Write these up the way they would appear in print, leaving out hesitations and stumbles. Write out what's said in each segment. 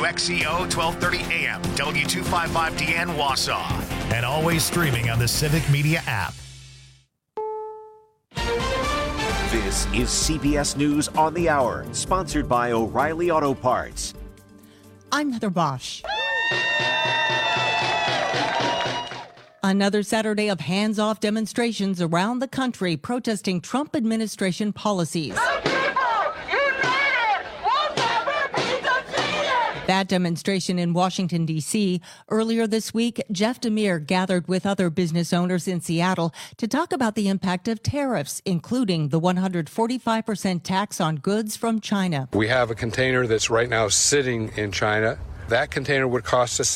WXCO 1230 AM, W255DN Wausau. And always streaming on the Civic Media app. This is CBS News on the Hour, sponsored by O'Reilly Auto Parts. I'm Heather Bosch. Another Saturday of hands-off demonstrations around the country protesting Trump administration policies. That demonstration in Washington, D.C. Earlier this week, Jeff Demir gathered with other business owners in Seattle to talk about the impact of tariffs, including the 145% tax on goods from China. We have a container that's right now sitting in China. That container would cost us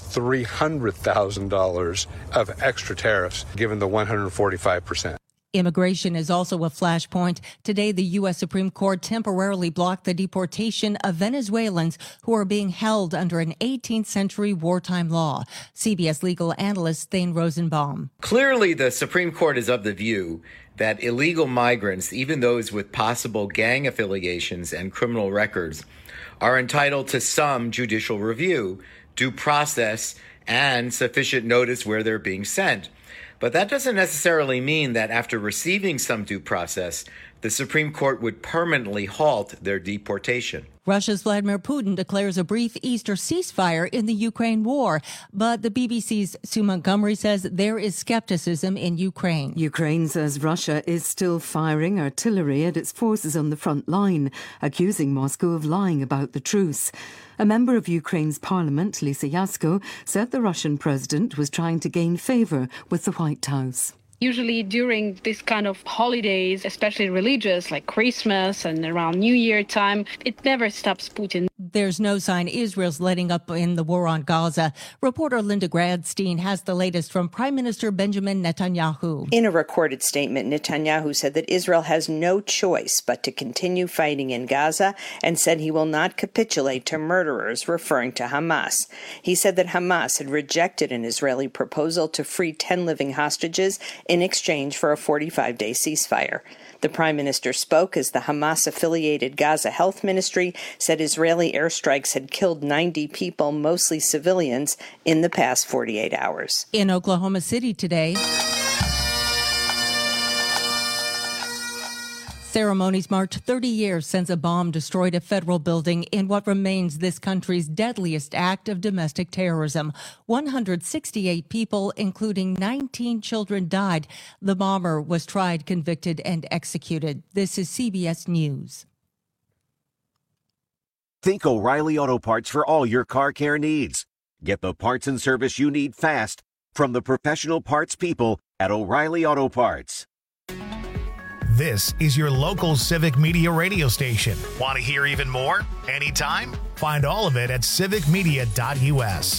$300,000 of extra tariffs, given the 145%. Immigration is also a flashpoint. Today, the U.S. Supreme Court temporarily blocked the deportation of Venezuelans who are being held under an 18th century wartime law. CBS legal analyst Thane Rosenbaum. Clearly, the Supreme Court is of the view that illegal migrants, even those with possible gang affiliations and criminal records, are entitled to some judicial review, due process, and sufficient notice where they're being sent. But that doesn't necessarily mean that after receiving some due process, the Supreme Court would permanently halt their deportation. Russia's Vladimir Putin declares a brief Easter ceasefire in the Ukraine war. But the BBC's Sue Montgomery says there is skepticism in Ukraine. Ukraine says Russia is still firing artillery at its forces on the front line, accusing Moscow of lying about the truce. A member of Ukraine's parliament, Lisa Yasko, said the Russian president was trying to gain favour with the White House. Usually during this kind of holidays, especially religious, like Christmas and around New Year time, it never stops Putin. There's no sign Israel's letting up in the war on Gaza. Reporter Linda Gradstein has the latest from Prime Minister Benjamin Netanyahu. In a recorded statement, Netanyahu said that Israel has no choice but to continue fighting in Gaza and said he will not capitulate to murderers, referring to Hamas. He said that Hamas had rejected an Israeli proposal to free 10 living hostages in exchange for a 45-day ceasefire. The Prime Minister spoke as the Hamas-affiliated Gaza Health Ministry said Israeli airstrikes had killed 90 people, mostly civilians, in the past 48 hours. In Oklahoma City today, ceremonies marked 30 years since a bomb destroyed a federal building in what remains this country's deadliest act of domestic terrorism. 168 people, including 19 children, died. The bomber was tried, convicted, and executed. This is CBS News. Think O'Reilly Auto Parts for all your car care needs. Get the parts and service you need fast from the professional parts people at O'Reilly Auto Parts. This is your local Civic Media radio station. Want to hear even more? Anytime? Find all of it at civicmedia.us.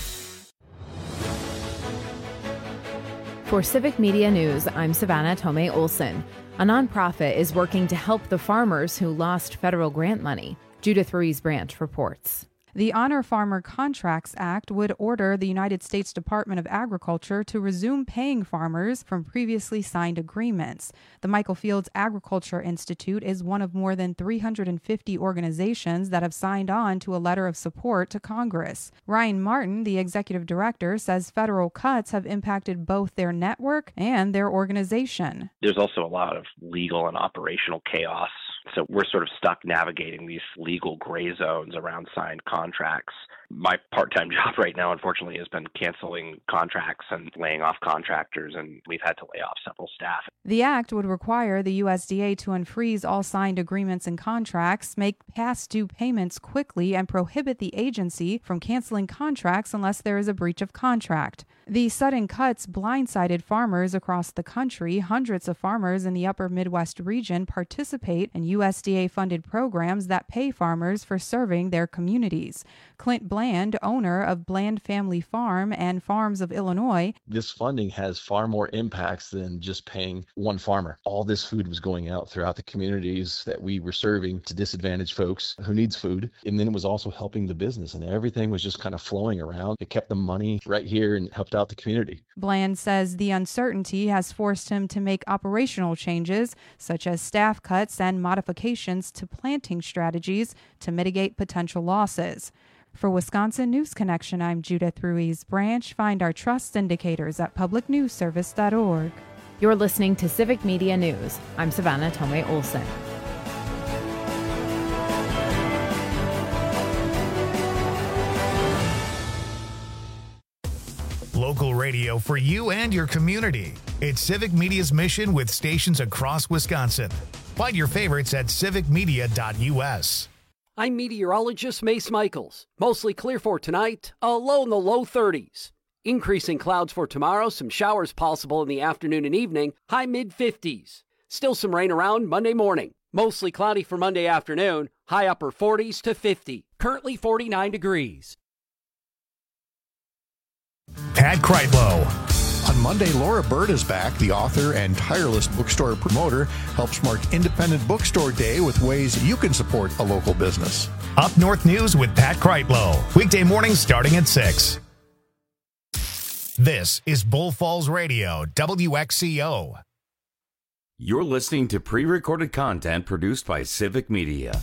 For Civic Media News, I'm Savannah Tomei Olson. A nonprofit is working to help the farmers who lost federal grant money. Judith Ruiz-Branch reports. The Honor Farmer Contracts Act would order the United States Department of Agriculture to resume paying farmers from previously signed agreements. The Michael Fields Agriculture Institute is one of more than 350 organizations that have signed on to a letter of support to Congress. Ryan Martin, the executive director, says federal cuts have impacted both their network and their organization. There's also a lot of legal and operational chaos. So we're sort of stuck navigating these legal gray zones around signed contracts. My part-time job right now, unfortunately, has been canceling contracts and laying off contractors, and we've had to lay off several staff. The act would require the USDA to unfreeze all signed agreements and contracts, make past due payments quickly, and prohibit the agency from canceling contracts unless there is a breach of contract. The sudden cuts blindsided farmers across the country. Hundreds of farmers in the upper Midwest region participate in USDA-funded programs that pay farmers for serving their communities. Clint Bland, owner of Bland Family Farm and Farms of Illinois. This funding has far more impacts than just paying one farmer. All this food was going out throughout the communities that we were serving to disadvantaged folks who needs food. And then it was also helping the business, and everything was just kind of flowing around. It kept the money right here and helped out the community. Bland says the uncertainty has forced him to make operational changes, such as staff cuts and modifications to planting strategies to mitigate potential losses. For Wisconsin News Connection, I'm Judith Ruiz Branch. Find our trust indicators at publicnewsservice.org. You're listening to Civic Media News. I'm Savannah Tomei Olson. Local radio for you and your community. It's Civic Media's mission with stations across Wisconsin. Find your favorites at civicmedia.us. I'm meteorologist Mace Michaels. Mostly clear for tonight, a low in the low 30s. Increasing clouds for tomorrow, some showers possible in the afternoon and evening, high mid-50s. Still some rain around Monday morning. Mostly cloudy for Monday afternoon, high upper 40s to 50. Currently 49 degrees. Pat Kreitlow. On Monday, Laura Bird is back. The author and tireless bookstore promoter helps mark Independent Bookstore Day with ways you can support a local business. Up North News with Pat Kreitlow. Weekday mornings starting at 6. This is Bull Falls Radio, WXCO. You're listening to pre-recorded content produced by Civic Media.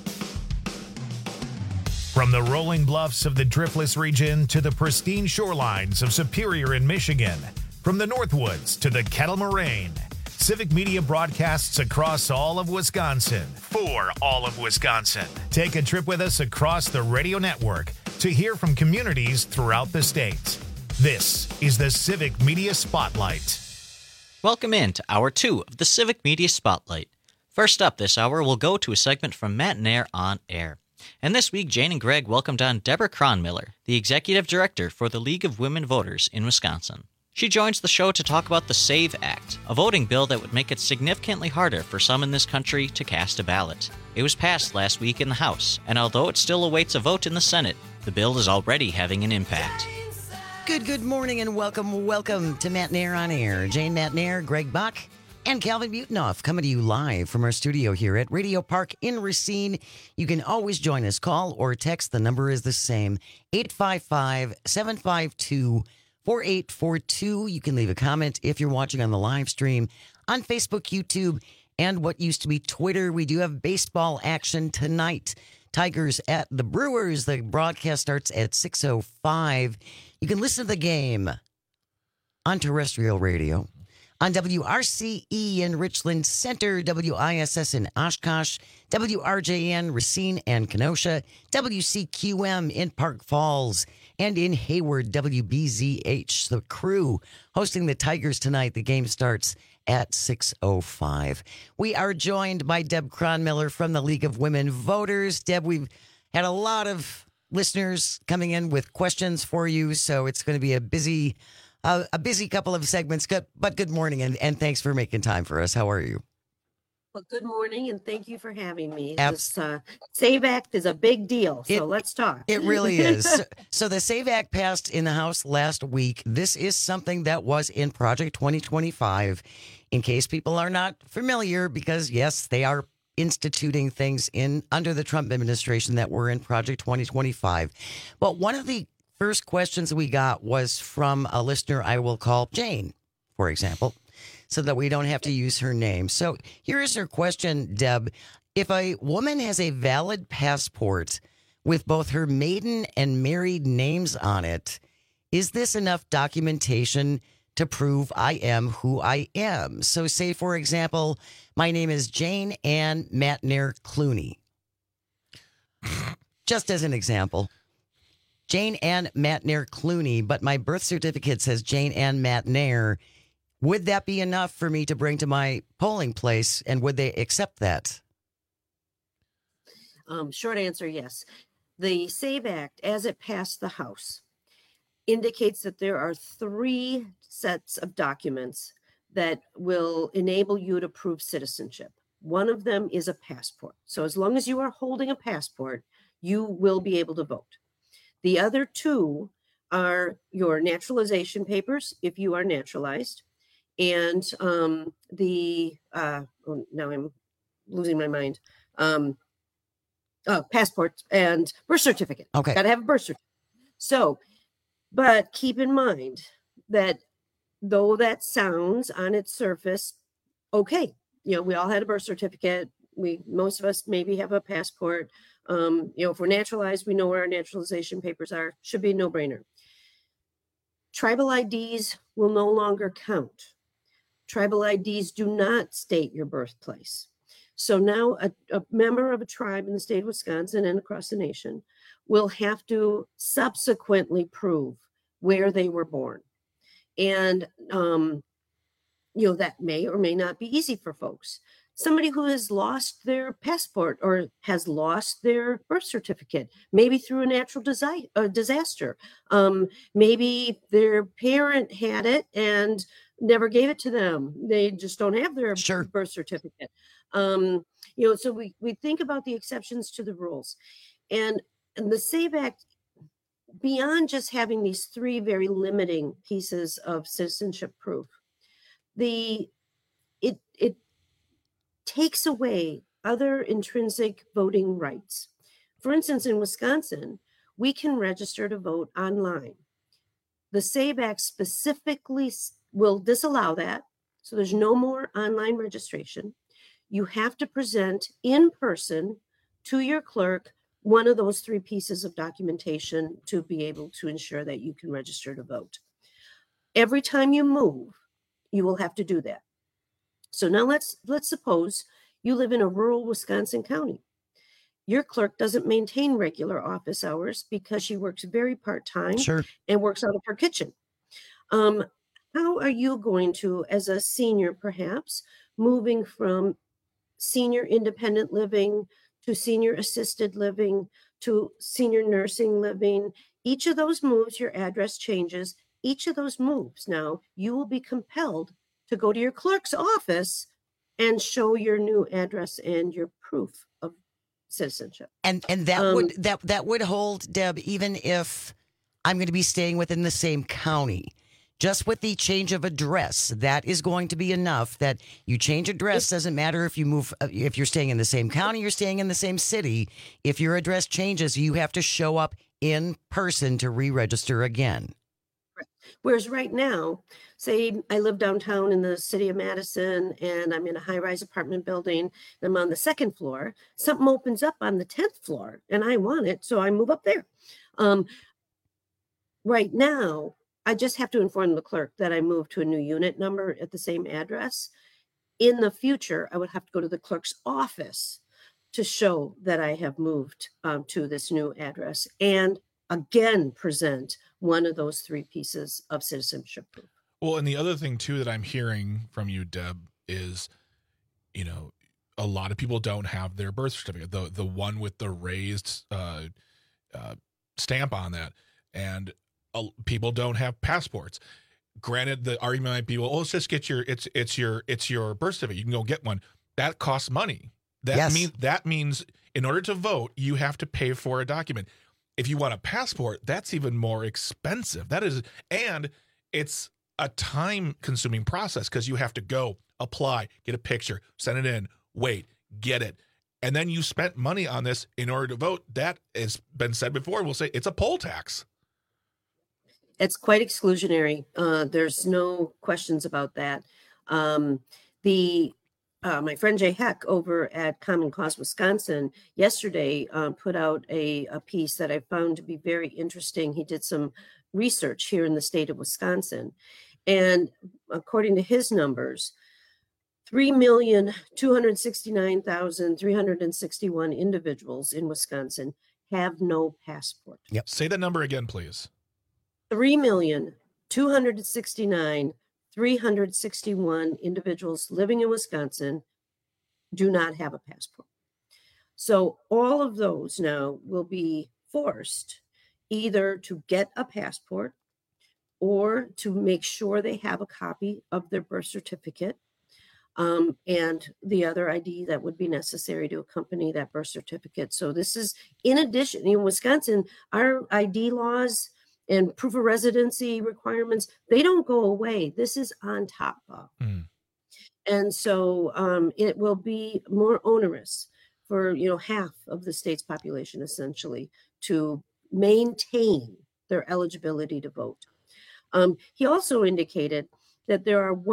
From the rolling bluffs of the Driftless region to the pristine shorelines of Superior in Michigan, from the Northwoods to the Kettle Moraine, Civic Media broadcasts across all of Wisconsin for all of Wisconsin. Take a trip with us across the radio network to hear from communities throughout the state. This is the Civic Media Spotlight. Welcome in to Hour 2 of the Civic Media Spotlight. First up this hour, we'll go to a segment from Matt Nair on Air. And this week, Jane and Greg welcomed on Deborah Cronmiller, the Executive Director for the League of Women Voters in Wisconsin. She joins the show to talk about the SAVE Act, a voting bill that would make it significantly harder for some in this country to cast a ballot. It was passed last week in the House, and although it still awaits a vote in the Senate, the bill is already having an impact. Good morning and welcome to Matt Nair on Air. Jane Matt Nair, Greg Bach, and Calvin Butenoff coming to you live from our studio here at Radio Park in Racine. You can always join us. Call or text. The number is the same, 855-752-4842. You can leave a comment if you're watching on the live stream on Facebook, YouTube, and what used to be Twitter. We do have baseball action tonight. Tigers at the Brewers. The broadcast starts at 6:05. You can listen to the game on terrestrial radio, on WRCE in Richland Center, WISS in Oshkosh, WRJN Racine and Kenosha, WCQM in Park Falls, and in Hayward, WBZH. The Crew hosting the Tigers tonight. The game starts at 6:05. We are joined by Deb Cronmiller from the League of Women Voters. Deb, we've had a lot of listeners coming in with questions for you, so it's going to be a busy couple of segments. But good morning, and thanks for making time for us. How are you? Well, good morning, and thank you for having me. This SAVE Act is a big deal, so let's talk. It really is. So the SAVE Act passed in the House last week. This is something that was in Project 2025, in case people are not familiar, because, yes, they are instituting things under the Trump administration that were in Project 2025. But one of the first questions we got was from a listener I will call Jane, for example, so that we don't have to use her name. So here is her question, Deb. If a woman has a valid passport with both her maiden and married names on it, is this enough documentation to prove I am who I am? So say, for example, my name is Jane Ann Matt Nair Clooney. Just as an example. Jane Ann Matt Nair Clooney, but my birth certificate says Jane Ann Matt Nair. Would that be enough for me to bring to my polling place, and would they accept that? Short answer, yes. The SAVE Act, as it passed the House, indicates that there are 3 sets of documents that will enable you to prove citizenship. One of them is a passport. So as long as you are holding a passport, you will be able to vote. The other 2 are your naturalization papers, if you are naturalized, and now I'm losing my mind. Passport and birth certificate. Okay. Got to have a birth certificate. So, but keep in mind that though that sounds on its surface, okay, we all had a birth certificate. Most of us maybe have a passport. If we're naturalized, we know where our naturalization papers are. Should be a no-brainer. Tribal IDs will no longer count. Tribal IDs do not state your birthplace. So now a member of a tribe in the state of Wisconsin and across the nation will have to subsequently prove where they were born. And, that may or may not be easy for folks. Somebody who has lost their passport or has lost their birth certificate, maybe through a natural disaster. Maybe their parent had it and never gave it to them. They just don't have their birth certificate. So we think about the exceptions to the rules. And the SAVE Act, beyond just having these three very limiting pieces of citizenship proof, it takes away other intrinsic voting rights. For instance, in Wisconsin, we can register to vote online. The SAVE Act specifically will disallow that. So there's no more online registration. You have to present in person to your clerk one of those three pieces of documentation to be able to ensure that you can register to vote. Every time you move, you will have to do that. So now let's suppose you live in a rural Wisconsin county. Your clerk doesn't maintain regular office hours because she works very part-time and works out of her kitchen. How are you going to, as a senior perhaps, moving from senior independent living to senior assisted living to senior nursing living? Each of those moves, your address changes. Each of those moves now, you will be compelled to go to your clerk's office and show your new address and your proof of citizenship. And that would hold, Deb, even if I'm going to be staying within the same county. Just with the change of address, that is going to be enough. That you change address doesn't matter if you move, if you're staying in the same county, you're staying in the same city. If your address changes, you have to show up in person to re-register again. Whereas right now, say I live downtown in the city of Madison and I'm in a high-rise apartment building and I'm on the second floor, something opens up on the 10th floor and I want it, so I move up there. Right now, I just have to inform the clerk that I moved to a new unit number at the same address. In the future, I would have to go to the clerk's office to show that I have moved to this new address and again present one of those three pieces of citizenship proof. Well, and the other thing too that I'm hearing from you, Deb, is, a lot of people don't have their birth certificate, the one with the raised stamp on that, and people don't have passports. Granted, the argument might be, well, let's just get your birth certificate. You can go get one. That costs money. That means in order to vote, you have to pay for a document. If you want a passport, that's even more expensive. And it's a time-consuming process because you have to go, apply, get a picture, send it in, wait, get it. And then you spent money on this in order to vote. That has been said before. We'll say it's a poll tax. It's quite exclusionary. There's no questions about that. My friend Jay Heck over at Common Cause Wisconsin yesterday put out a piece that I found to be very interesting. He did some research here in the state of Wisconsin. And according to his numbers, 3,269,361 individuals in Wisconsin have no passport. Yep. Say that number again, please. 3,269,361 individuals living in Wisconsin do not have a passport. So all of those now will be forced either to get a passport or to make sure they have a copy of their birth certificate and the other ID that would be necessary to accompany that birth certificate. So this is in addition, in Wisconsin, our ID laws and proof of residency requirements, they don't go away. This is on top of. And so it will be more onerous for, half of the state's population, essentially, to maintain their eligibility to vote. He also indicated that there are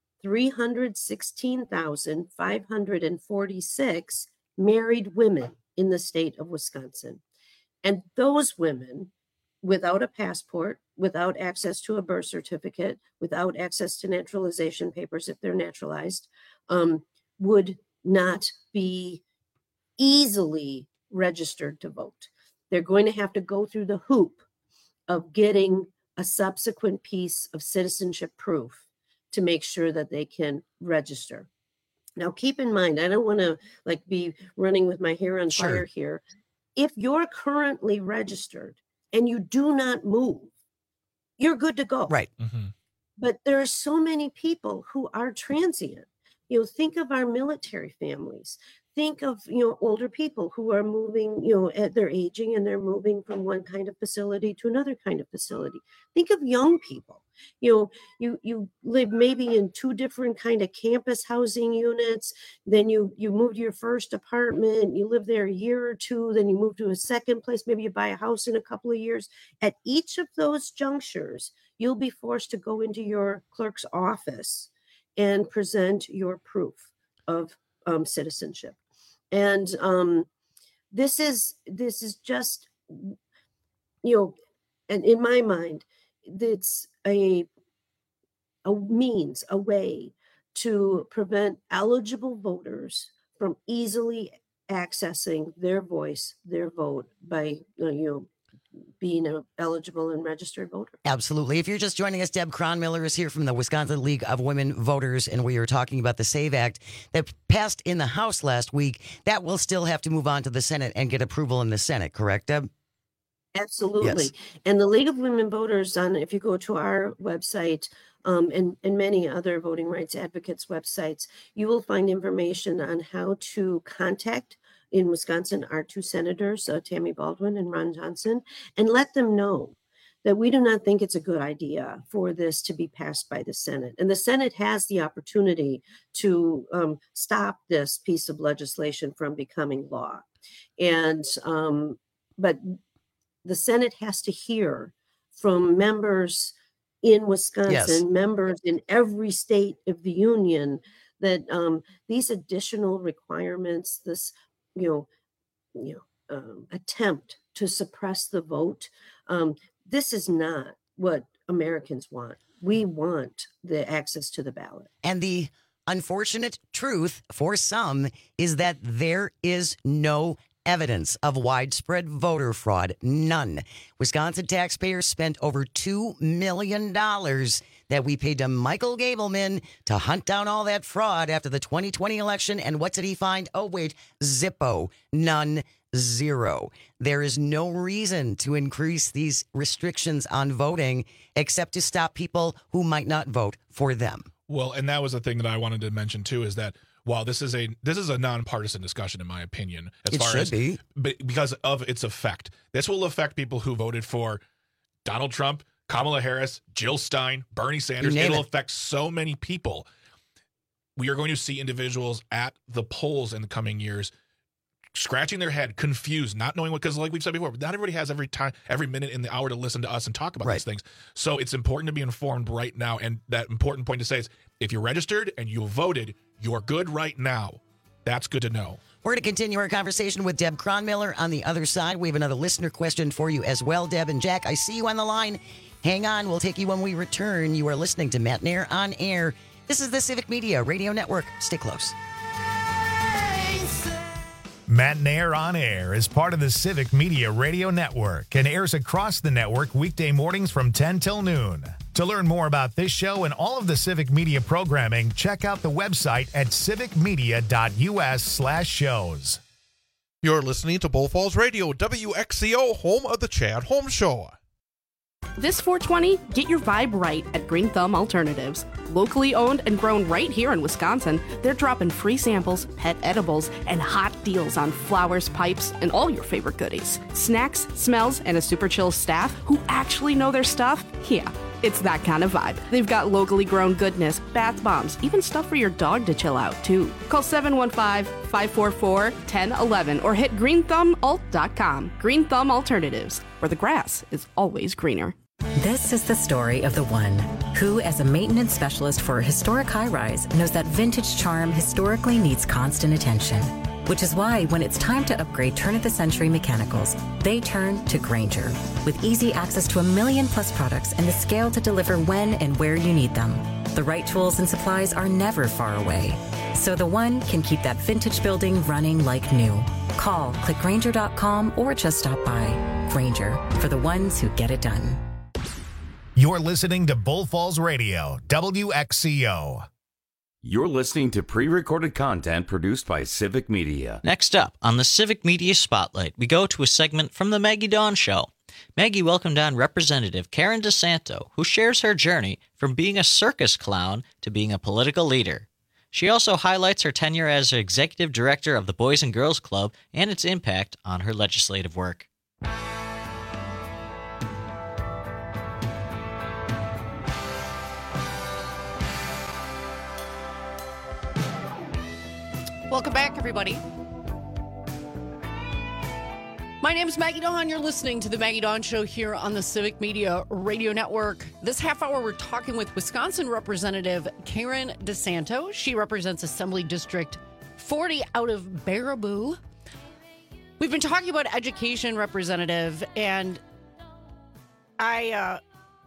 1,316,546 married women in the state of Wisconsin. And those women, without a passport, without access to a birth certificate, without access to naturalization papers if they're naturalized, would not be easily registered to vote. They're going to have to go through the hoop of getting a subsequent piece of citizenship proof to make sure that they can register. Now, keep in mind, I don't want to be running with my hair on fire here. If you're currently registered and you do not move, you're good to go. Right. Mm-hmm. But there are so many people who are transient. Think of our military families. Think of, older people who are moving, they're aging and they're moving from one kind of facility to another kind of facility. Think of young people. You live maybe in 2 different kind of campus housing units. Then you move to your first apartment. You live there a year or 2. Then you move to a second place. Maybe you buy a house in a couple of years. At each of those junctures, you'll be forced to go into your clerk's office and present your proof of citizenship. And this is just, and in my mind, it's a way to prevent eligible voters from easily accessing their voice, their vote by, being an eligible and registered voter. Absolutely. If you're just joining us, Deb Cronmiller is here from the Wisconsin League of Women Voters, and we are talking about the SAVE Act that passed in the House last week. That will still have to move on to the Senate and get approval in the Senate, correct, Deb? Absolutely. Yes. And the League of Women Voters, if you go to our website and many other voting rights advocates' websites, you will find information on how to contact in Wisconsin our 2 senators, Tammy Baldwin and Ron Johnson, and let them know that we do not think it's a good idea for this to be passed by the Senate. And the Senate has the opportunity to stop this piece of legislation from becoming law. And but the Senate has to hear from members in Wisconsin, members in every state of the union, that these additional requirements, this attempt to suppress the vote, this is not what Americans want. We want the access to the ballot. And the unfortunate truth for some is that there is no evidence of widespread voter fraud. None. Wisconsin taxpayers spent over $2 million that we paid to Michael Gableman to hunt down all that fraud after the 2020 election. And what did he find? Oh, wait, Zippo. None. Zero. There is no reason to increase these restrictions on voting except to stop people who might not vote for them. Well, and that was the thing that I wanted to mention, too, is that while this is a nonpartisan discussion, in my opinion, because of its effect. This will affect people who voted for Donald Trump, Kamala Harris, Jill Stein, Bernie Sanders. It'll affect so many people. We are going to see individuals at the polls in the coming years scratching their head, confused, not knowing what, because like we've said before, not everybody has every minute in the hour to listen to us and talk about these things. So it's important to be informed right now. And that important point to say is, if you're registered and you voted, you're good right now. That's good to know. We're going to continue our conversation with Deb Cronmiller on the other side. We have another listener question for you as well, Deb. And Jack, I see you on the line. Hang on. We'll take you when we return. You are listening to Matt Nair on Air. This is the Civic Media Radio Network. Stay close. Matt Nair on Air is part of the Civic Media Radio Network and airs across the network weekday mornings from 10 till noon. To learn more about this show and all of the Civic Media programming, check out the website at civicmedia.us/shows. You're listening to Bull Falls Radio, WXCO, home of the Chad Holmes Show. This 420, get your vibe right at Green Thumb Alternatives. Locally owned and grown right here in Wisconsin, they're dropping free samples, pet edibles, and hot deals on flowers, pipes, and all your favorite goodies. Snacks, smells, and a super chill staff who actually know their stuff? Yeah, it's that kind of vibe. They've got locally grown goodness, bath bombs, even stuff for your dog to chill out, too. Call 715-544-1011 or hit greenthumbalt.com. Green Thumb Alternatives, where the grass is always greener. This is the story of the one who, as a maintenance specialist for a historic high-rise, knows that vintage charm historically needs constant attention. which is why when it's time to upgrade turn-of-the-century mechanicals, they turn to Grainger. With easy access to 1 million-plus products and the scale to deliver when and where you need them, the right tools and supplies are never far away. So the one can keep that vintage building running like new. Call, click Grainger.com, or just stop by. Grainger, for the ones who get it done. You're listening to Bull Falls Radio, WXCO. You're listening to pre-recorded content produced by Civic Media. Next up, on the Civic Media Spotlight, we go to a segment from the Maggie Dawn Show. Maggie welcomed on Representative Karen DeSanto, who shares her journey from being a circus clown to being a political leader. She also highlights her tenure as executive director of the Boys and Girls Club and its impact on her legislative work. Welcome back, everybody. My name is Maggie Dawn. You're listening to the Maggie Dawn Show here on the Civic Media Radio Network. This half hour, we're talking with Wisconsin Representative Karen DeSanto. She represents Assembly District 40 out of Baraboo. We've been talking about education, Representative, and I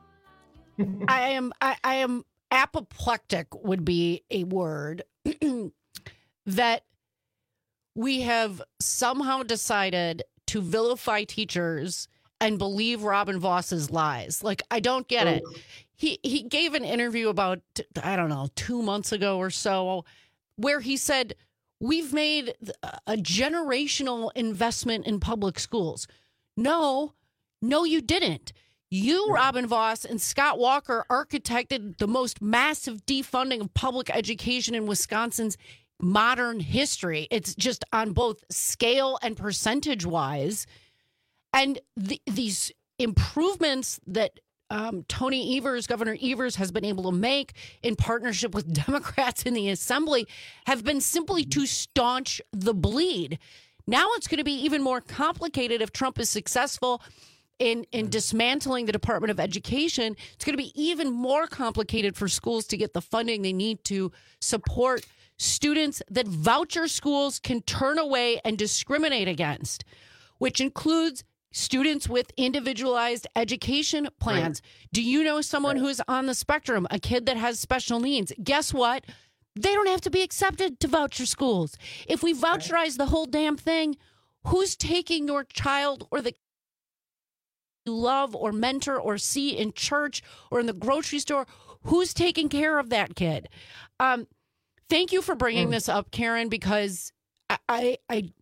am apoplectic would be a word that we have somehow decided to vilify teachers and believe Robin Voss's lies. Like, I don't get it. He gave an interview about, 2 months ago or so, where he said, we've made a generational investment in public schools. No, you didn't. You, Robin Voss, and Scott Walker architected the most massive defunding of public education in Wisconsin's modern history. It's just on both scale and percentage wise. And these improvements that Governor Evers has been able to make in partnership with Democrats in the Assembly have been simply to staunch the bleed. Now it's going to be even more complicated if Trump is successful in dismantling the Department of Education. It's going to be even more complicated for schools to get the funding they need to support students that voucher schools can turn away and discriminate against, which includes students with individualized education plans. Right. Do you know someone who's on the spectrum, a kid that has special needs? Guess what? They don't have to be accepted to voucher schools. If we voucherize the whole damn thing, who's taking your child or the you love or mentor or see in church or in the grocery store? Who's taking care of that kid? Thank you for bringing this up, Karen, because I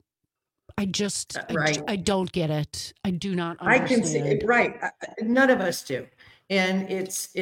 don't get it. I do not understand. I can see it. Right. None of us do. And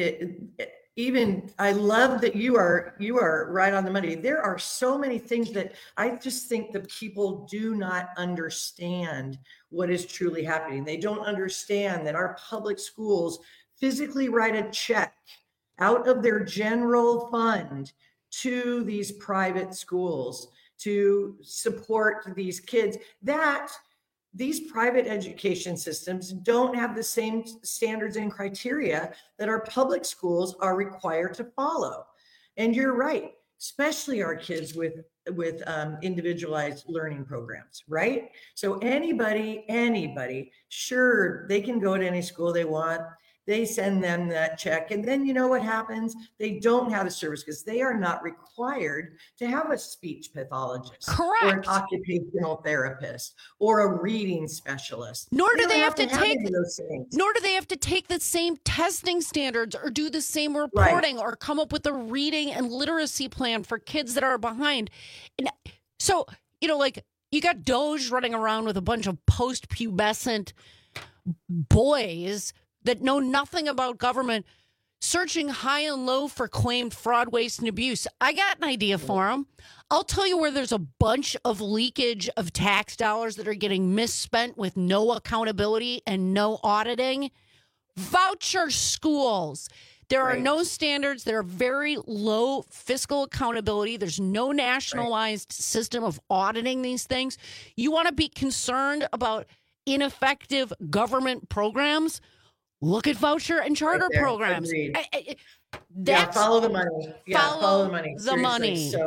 I love that you are right on the money. There are so many things that I just think that people do not understand what is truly happening. They don't understand that our public schools physically write a check out of their general fund to these private schools to support these kids, that these private education systems don't have the same standards and criteria that our public schools are required to follow. And you're right, especially our kids with individualized learning programs, right? So anybody, sure, they can go to any school they want. They send them that check. And then you know what happens? They don't have the service because they are not required to have a speech pathologist. Correct. Or an occupational therapist or a reading specialist. Nor do they have to take the same testing standards or do the same reporting or come up with a reading and literacy plan for kids that are behind. And so, you got Doge running around with a bunch of post-pubescent boys that know nothing about government, searching high and low for claimed fraud, waste, and abuse. I got an idea for them. I'll tell you where there's a bunch of leakage of tax dollars that are getting misspent with no accountability and no auditing. Voucher schools. There are no standards. There are very low fiscal accountability. There's no nationalized system of auditing these things. You want to be concerned about ineffective government programs? Look at voucher and charter programs. Follow the money. Follow the money. The money. So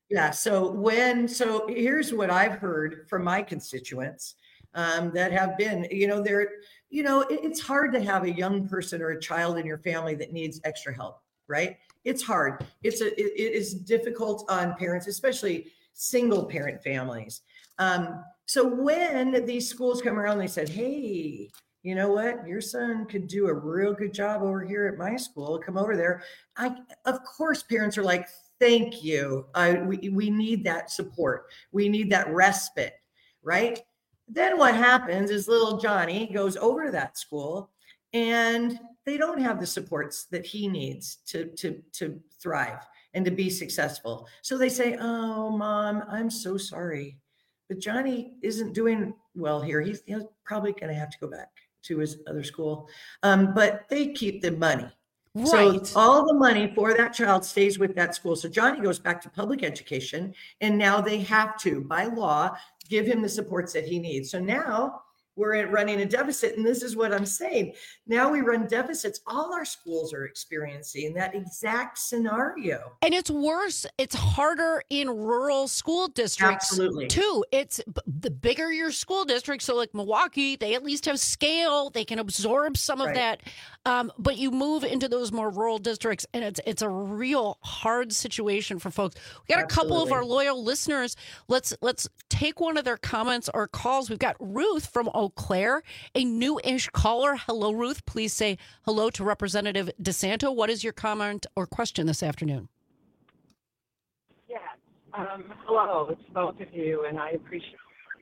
Yeah. So here's what I've heard from my constituents that have been, it's hard to have a young person or a child in your family that needs extra help, right? It's hard. It is difficult on parents, especially single parent families. So when these schools come around, they said, hey, you know what? Your son could do a real good job over here at my school. Come over there. Of course, parents are like, thank you. We need that support. We need that respite, right? Then what happens is little Johnny goes over to that school and they don't have the supports that he needs to thrive and to be successful. So they say, oh, Mom, I'm so sorry, but Johnny isn't doing well here. He's probably going to have to go back to his other school. But they keep the money. Right. So all the money for that child stays with that school. So Johnny goes back to public education, and now they have to, by law, give him the supports that he needs. So now we're running a deficit. And this is what I'm saying. Now we run deficits. All our schools are experiencing that exact scenario. And it's worse. It's harder in rural school districts. Absolutely. Too. It's the bigger your school district. So like Milwaukee, they at least have scale. They can absorb some of that. But you move into those more rural districts and it's a real hard situation for folks. We got a couple of our loyal listeners. Let's take one of their comments or calls. We've got Ruth from Eau Claire, a new-ish caller. Hello, Ruth. Please say hello to Representative DeSanto. What is your comment or question this afternoon? Yes. Hello. It's both of you, and I appreciate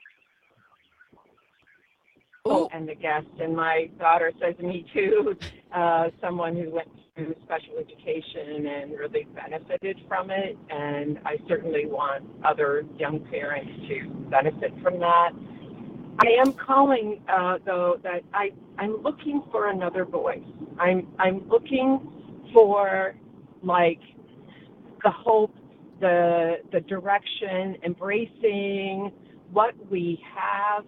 and the guest. And my daughter says me too, someone who went through special education and really benefited from it. And I certainly want other young parents to benefit from that. I am calling, though, that I'm looking for another voice. I'm looking for, like, the hope, the direction, embracing what we have.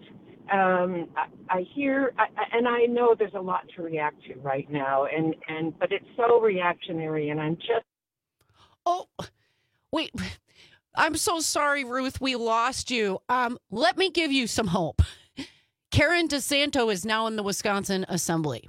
I hear, and I know there's a lot to react to right now, but it's so reactionary, and I'm just. Oh, wait. I'm so sorry, Ruth. We lost you. Let me give you some hope. Karen DeSanto is now in the Wisconsin Assembly.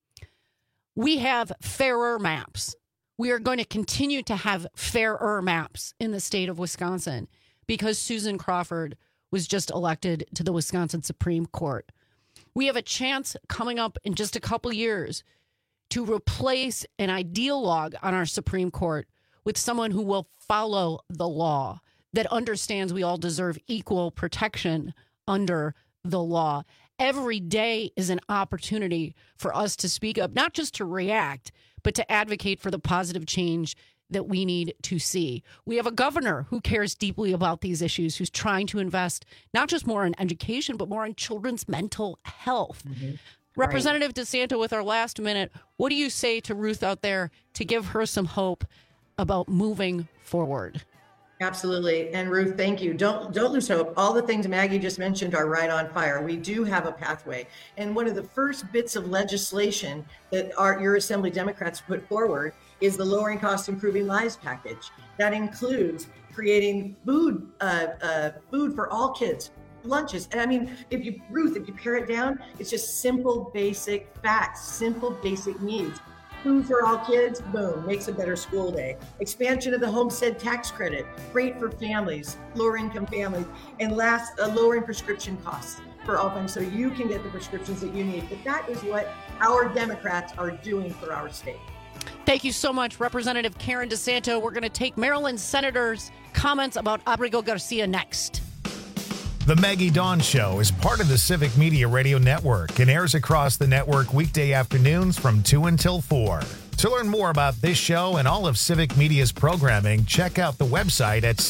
We have fairer maps. We are going to continue to have fairer maps in the state of Wisconsin because Susan Crawford was just elected to the Wisconsin Supreme Court. We have a chance coming up in just a couple years to replace an ideologue on our Supreme Court with someone who will follow the law, that understands we all deserve equal protection under the law. Every day is an opportunity for us to speak up, not just to react, but to advocate for the positive change that we need to see. We have a governor who cares deeply about these issues, who's trying to invest not just more in education, but more in children's mental health. Mm-hmm. Representative DeSanto, with our last minute, what do you say to Ruth out there to give her some hope about moving forward? Absolutely. And Ruth, thank you. Don't lose hope. All the things Maggie just mentioned are right on fire. We do have a pathway. And one of the first bits of legislation that your Assembly Democrats put forward is the Lowering Cost, Improving Lives package. That includes creating food for all kids, lunches. And I mean, if you pare it down, it's just simple, basic facts, simple, basic needs. Food for all kids, boom, makes a better school day. Expansion of the homestead tax credit, great for families, lower income families. And last, lowering prescription costs for all families so you can get the prescriptions that you need. But that is what our Democrats are doing for our state. Thank you so much, Representative Karen DeSanto. We're going to take Maryland senators' comments about Abrigo Garcia next. The Maggie Dawn Show is part of the Civic Media Radio Network and airs across the network weekday afternoons from 2 until 4. To learn more about this show and all of Civic Media's programming, check out the website at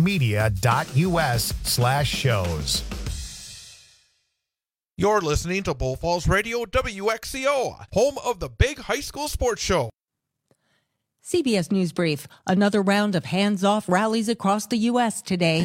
civicmedia.us/shows. You're listening to Bull Falls Radio, WXCO, home of the big high school sports show. CBS News Brief. Another round of hands-off rallies across the U.S. today.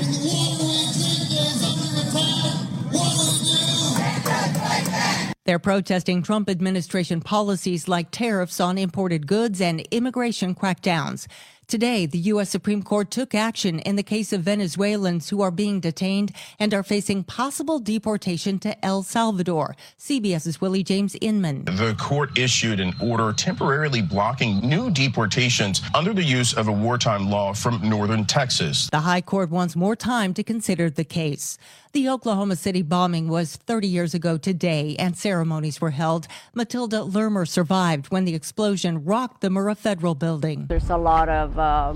They're protesting Trump administration policies like tariffs on imported goods and immigration crackdowns. Today, the U.S. Supreme Court took action in the case of Venezuelans who are being detained and are facing possible deportation to El Salvador. CBS's Willie James Inman. The court issued an order temporarily blocking new deportations under the use of a wartime law from northern Texas. The High Court wants more time to consider the case. The Oklahoma City bombing was 30 years ago today, and ceremonies were held. Matilda Lermer survived when the explosion rocked the Murrah Federal Building. There's a lot of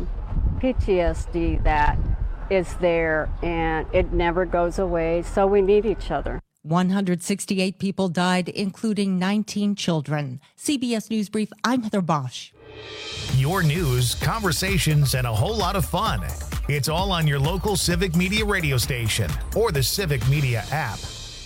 PTSD that is there, and it never goes away, so we need each other. 168 people died, including 19 children. CBS News Brief, I'm Heather Bosch. Your news, conversations, and a whole lot of fun. It's all on your local Civic Media radio station or the Civic Media app.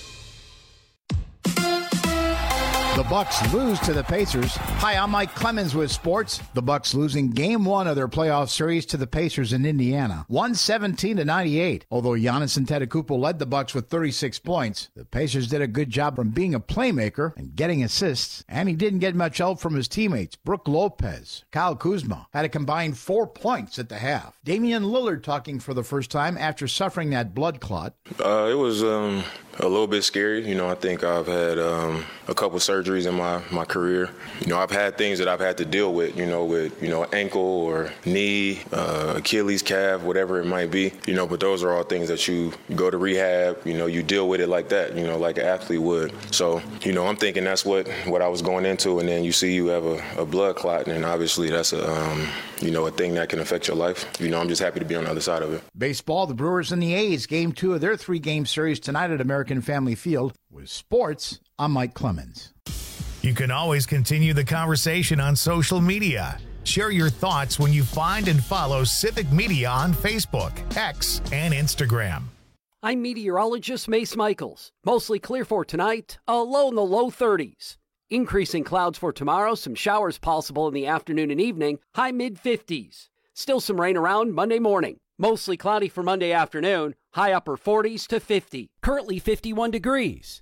The Bucks lose to the Pacers. Hi, I'm Mike Clemens with sports. The Bucks losing Game 1 of their playoff series to the Pacers in Indiana, 117-98. Although Giannis Antetokounmpo led the Bucks with 36 points, the Pacers did a good job from being a playmaker and getting assists, and he didn't get much help from his teammates. Brook Lopez, Kyle Kuzma had a combined 4 points at the half. Damian Lillard talking for the first time after suffering that blood clot. It was a little bit scary. I think I've had a couple surgeries in my career. I've had things that I've had to deal with, with ankle or knee, Achilles, calf, whatever it might be. But those are all things that you go to rehab, you deal with it like that, like an athlete would. So, I'm thinking that's what I was going into, and then you have a blood clot, and obviously that's a thing that can affect your life. I'm just happy to be on the other side of it. Baseball, the Brewers and the A's, Game 2 of their 3-game series tonight at American Family Field. With sports, I'm Mike Clemens. You can always continue the conversation on social media. Share your thoughts when you find and follow Civic Media on Facebook, X, and Instagram. I'm meteorologist Mace Michaels. Mostly clear for tonight, a low in the low 30s. Increasing clouds for tomorrow, some showers possible in the afternoon and evening, high mid-50s. Still some rain around Monday morning. Mostly cloudy for Monday afternoon, high upper 40s to 50. Currently 51 degrees.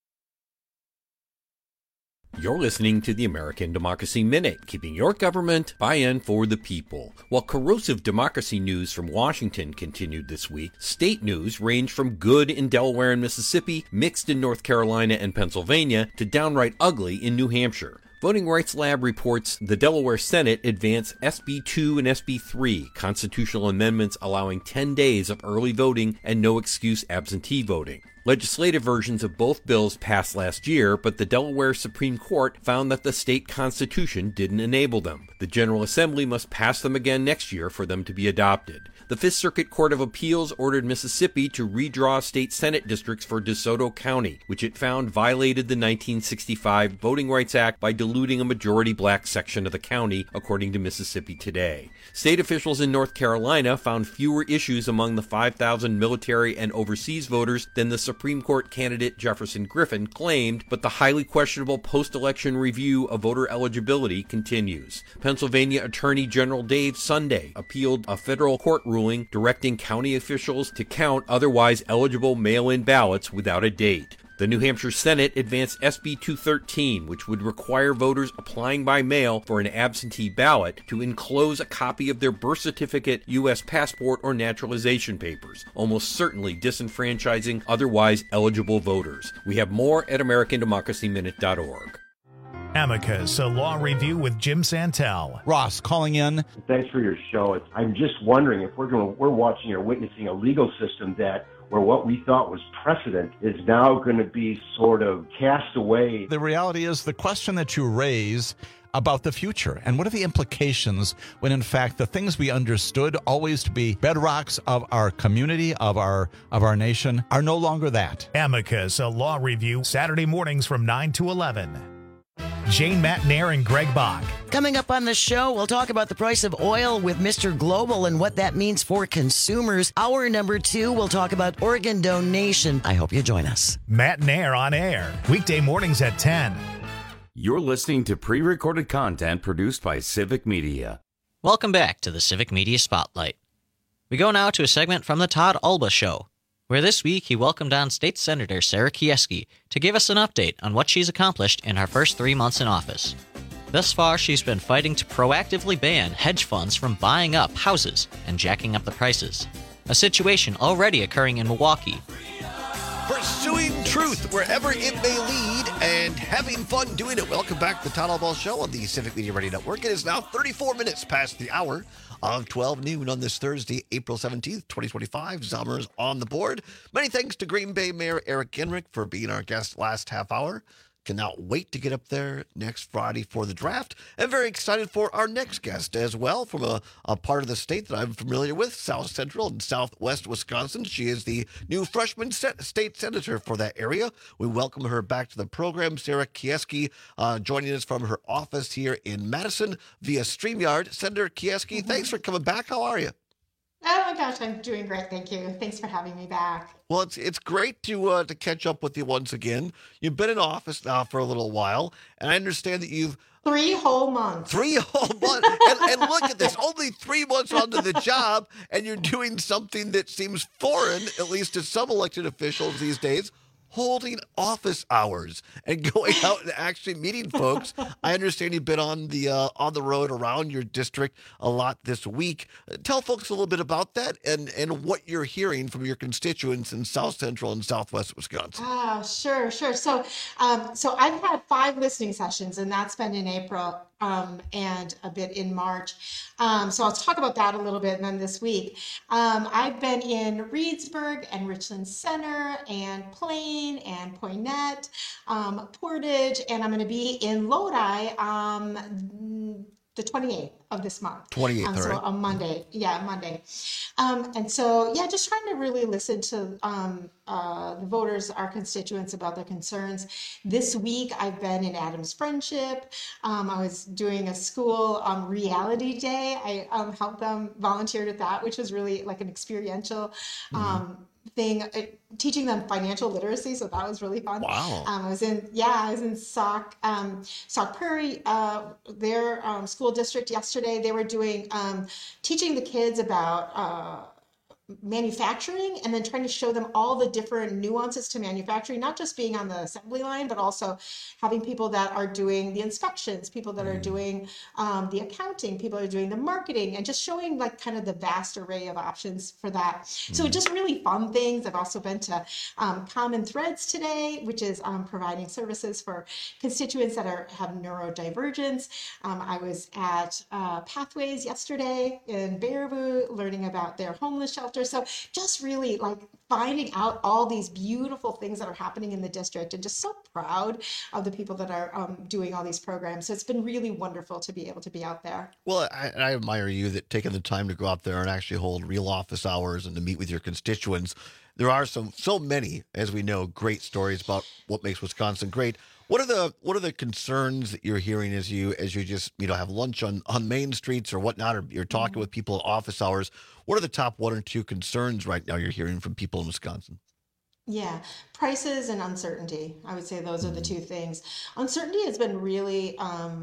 You're listening to the American Democracy Minute, keeping your government by and for the people. While corrosive democracy news from Washington continued this week, state news ranged from good in Delaware and Mississippi, mixed in North Carolina and Pennsylvania, to downright ugly in New Hampshire. Voting Rights Lab reports the Delaware Senate advanced SB 2 and SB 3, constitutional amendments allowing 10 days of early voting and no excuse absentee voting. Legislative versions of both bills passed last year, but the Delaware Supreme Court found that the state constitution didn't enable them. The General Assembly must pass them again next year for them to be adopted. The Fifth Circuit Court of Appeals ordered Mississippi to redraw state Senate districts for DeSoto County, which it found violated the 1965 Voting Rights Act by diluting a majority black section of the county, according to Mississippi Today. State officials in North Carolina found fewer issues among the 5,000 military and overseas voters than the Supreme Court candidate Jefferson Griffin claimed, but the highly questionable post-election review of voter eligibility continues. Pennsylvania Attorney General Dave Sunday appealed a federal court ruling directing county officials to count otherwise eligible mail-in ballots without a date. The New Hampshire Senate advanced SB 213, which would require voters applying by mail for an absentee ballot to enclose a copy of their birth certificate, U.S. passport, or naturalization papers, almost certainly disenfranchising otherwise eligible voters. We have more at AmericanDemocracyMinute.org. Amicus, a law review with Jim Santel. Ross calling in. Thanks for your show. I'm just wondering if we're watching or witnessing a legal system where what we thought was precedent is now going to be sort of cast away. The reality is the question that you raise about the future and what are the implications when in fact the things we understood always to be bedrocks of our community, of our nation, are no longer that. Amicus, a law review, Saturday mornings from 9 to 11. Jane Matnair and Greg Bach. Coming up on the show, we'll talk about the price of oil with Mr. Global and what that means for consumers. Hour number 2, we'll talk about organ donation. I hope you join us. Matnair on air, weekday mornings at 10. You're listening to pre-recorded content produced by Civic Media. Welcome back to the Civic Media Spotlight. We go now to a segment from the Todd Alba Show, where this week he welcomed on State Senator Sarah Kieski to give us an update on what she's accomplished in her first 3 months in office. Thus far, she's been fighting to proactively ban hedge funds from buying up houses and jacking up the prices. A situation already occurring in Milwaukee. Pursuing truth wherever it may lead and having fun doing it. Welcome back to the Todd Ball Show on the Civic Media Radio Network. It is now 34 minutes past the hour of 12 noon on this Thursday, April 17th, 2025. Zommers on the board. Many thanks to Green Bay Mayor Eric Genrich for being our guest last half hour. Cannot wait to get up there next Friday for the draft. And very excited for our next guest as well from a part of the state that I'm familiar with, South Central and Southwest Wisconsin. She is the new freshman state senator for that area. We welcome her back to the program. Sarah Kieski joining us from her office here in Madison via StreamYard. Senator Kieski, thanks for coming back. How are you? Oh my gosh, I'm doing great. Thank you. Thanks for having me back. Well, it's great to catch up with you once again. You've been in office now for a little while, and I understand that you've 3 whole months. 3 whole months. and look at this, only 3 months onto the job, and you're doing something that seems foreign, at least to some elected officials these days, holding office hours and going out and actually meeting folks. I understand you've been on the road around your district a lot this week. Tell folks a little bit about that and what you're hearing from your constituents in South Central and Southwest Wisconsin. Oh, sure. So I've had 5 listening sessions, and that's been in April. And a bit in March. So I'll talk about that a little bit. And then this week, I've been in Reedsburg and Richland Center and Plain and Poynette, Portage, and I'm going to be in Lodi the 28th of this month. 28th, so right. on Monday. Yeah, Monday. And so, just trying to really listen to the voters, our constituents, about their concerns. This week, I've been in Adams Friendship. I was doing a school reality day. I helped them, volunteered at that, which was really like an experiential thing, teaching them financial literacy. So that was really fun. Wow. I was in Sauk Prairie, their school district yesterday. They were doing, teaching the kids about manufacturing, and then trying to show them all the different nuances to manufacturing, not just being on the assembly line, but also having people that are doing the inspections, people that are doing the accounting, people that are doing the marketing, and just showing like kind of the vast array of options for that. So just really fun things. I've also been to Common Threads today, which is providing services for constituents that have neurodivergence. I was at Pathways yesterday in Baraboo, learning about their homeless shelter. So just really like finding out all these beautiful things that are happening in the district, and just so proud of the people that are doing all these programs. So it's been really wonderful to be able to be out there. Well, I admire you that taking the time to go out there and actually hold real office hours and to meet with your constituents. There are so many, as we know, great stories about what makes Wisconsin great. What are the concerns that you're hearing as you just have lunch on main streets or whatnot, or you're talking with people at office hours? What are the top 1 or 2 concerns right now you're hearing from people in Wisconsin? Yeah, prices and uncertainty. I would say those are the 2 things. Uncertainty has been really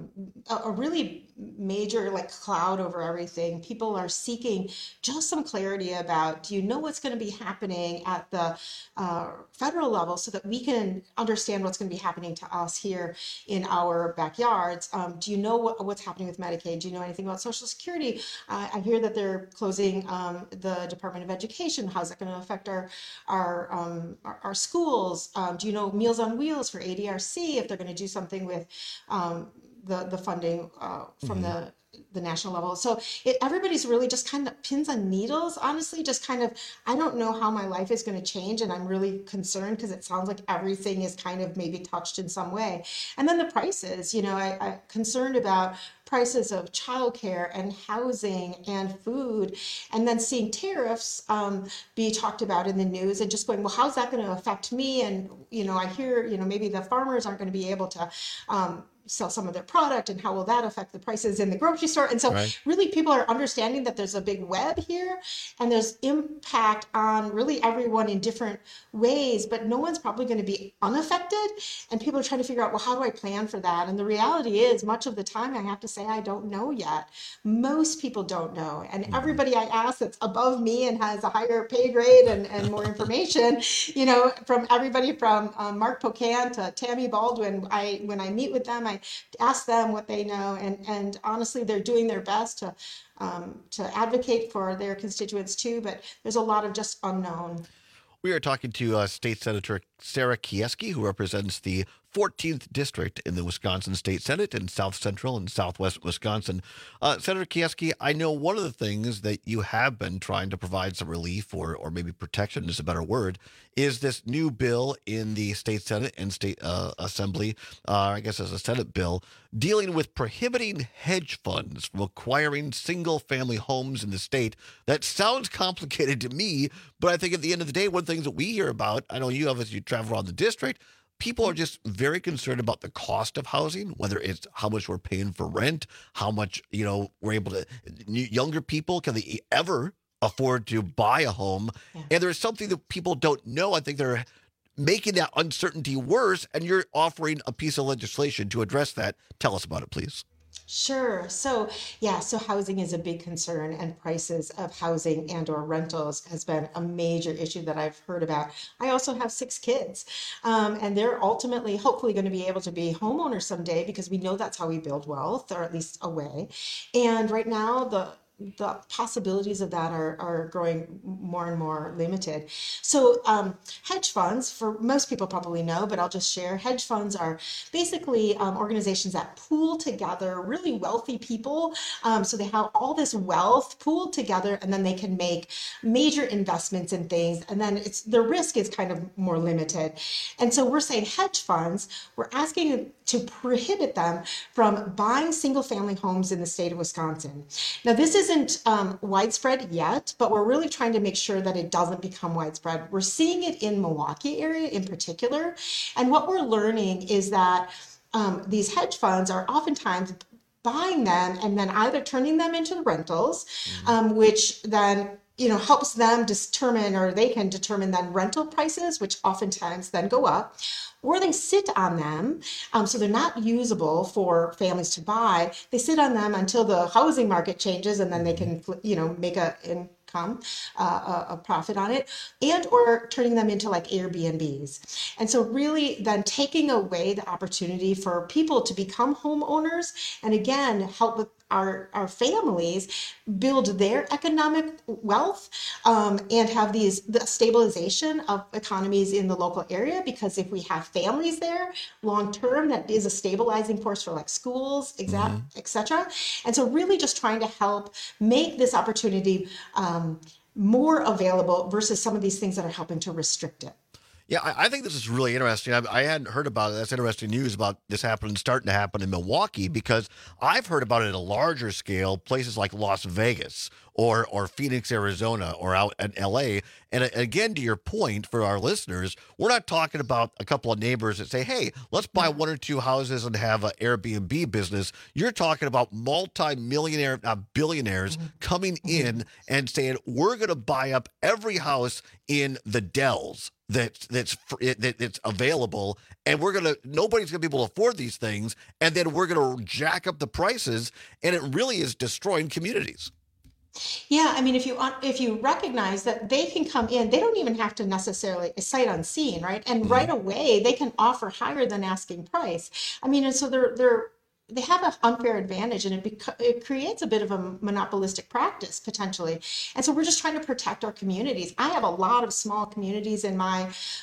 a really major like cloud over everything. People are seeking just some clarity about, do you know what's going to be happening at the federal level, so that we can understand what's going to be happening to us here in our backyards? Do you know what's happening with Medicaid? Do you know anything about Social Security? I hear that they're closing the Department of Education. How's that going to affect our schools? Do you know Meals on Wheels for ADRC, if they're going to do something with the funding from the national level? So everybody's really just kind of pins on needles, honestly, just kind of, I don't know how my life is going to change, and I'm really concerned because it sounds like everything is kind of maybe touched in some way. And then the prices, I'm concerned about prices of childcare and housing and food, and then seeing tariffs be talked about in the news, and just going, well, how's that going to affect me? And, I hear, maybe the farmers aren't going to be able to sell some of their product, and how will that affect the prices in the grocery store? And so really people are understanding that there's a big web here, and there's impact on really everyone in different ways, but no one's probably going to be unaffected. And people are trying to figure out, well, how do I plan for that? And the reality is, much of the time, I have to say, I don't know yet. Most people don't know. And everybody I ask that's above me and has a higher pay grade and more information, from everybody from Mark Pocan to Tammy Baldwin, when I meet with them, I ask them what they know. And honestly, they're doing their best to advocate for their constituents too, but there's a lot of just unknown. We are talking to State Senator Sarah Kieski, who represents the 14th District in the Wisconsin State Senate in South Central and Southwest Wisconsin. Senator Kieski, I know one of the things that you have been trying to provide some relief or maybe protection is a better word, is this new bill in the State Senate and State Assembly, I guess as a Senate bill, dealing with prohibiting hedge funds from acquiring single-family homes in the state. That sounds complicated to me, but I think at the end of the day, one of the things that we hear about, I know you have as you travel around the district, people are just very concerned about the cost of housing, whether it's how much we're paying for rent, how much, we're able to, younger people, can they ever afford to buy a home? Yeah. And there's something that people don't know. I think they're making that uncertainty worse, and you're offering a piece of legislation to address that. Tell us about it, please. Sure. So housing is a big concern, and prices of housing and or rentals has been a major issue that I've heard about. I also have 6 kids, and they're ultimately, hopefully going to be able to be homeowners someday, because we know that's how we build wealth, or at least a way. And right now, the possibilities of that are growing more and more limited. So hedge funds, for most people probably know, but I'll just share, hedge funds are basically organizations that pool together really wealthy people. So they have all this wealth pooled together, and then they can make major investments in things. And then the risk is kind of more limited. And so we're saying hedge funds, we're asking to prohibit them from buying single family homes in the state of Wisconsin. Now, this isn't widespread yet, but we're really trying to make sure that it doesn't become widespread. We're seeing it in Milwaukee area in particular. And what we're learning is that these hedge funds are oftentimes buying them and then either turning them into rentals, which then helps them determine, or they can determine then rental prices, which oftentimes then go up, or they sit on them. So they're not usable for families to buy. They sit on them until the housing market changes, and then they can, make a profit on it, and or turning them into like Airbnbs. And so really then taking away the opportunity for people to become homeowners, and again, help with our families build their economic wealth, and have the stabilization of economies in the local area. Because if we have families there long term, that is a stabilizing force for like schools, etc. And so really just trying to help make this opportunity more available versus some of these things that are helping to restrict it. Yeah, I think this is really interesting. I hadn't heard about it. That's interesting news about this starting to happen in Milwaukee, because I've heard about it at a larger scale, places like Las Vegas or Phoenix, Arizona, or out in L.A. And again, to your point for our listeners, we're not talking about a couple of neighbors that say, hey, let's buy 1 or 2 houses and have an Airbnb business. You're talking about multi-millionaire, billionaires coming in and saying, we're going to buy up every house in the Dells that's available, and nobody's gonna be able to afford these things, and then we're gonna jack up the prices, and it really is destroying communities. Yeah, I mean, if you recognize that they can come in, they don't even have to necessarily sight unseen, right? And right away they can offer higher than asking price. I mean, and so they have an unfair advantage, and it creates a bit of a monopolistic practice potentially. And so we're just trying to protect our communities. I have a lot of small communities in my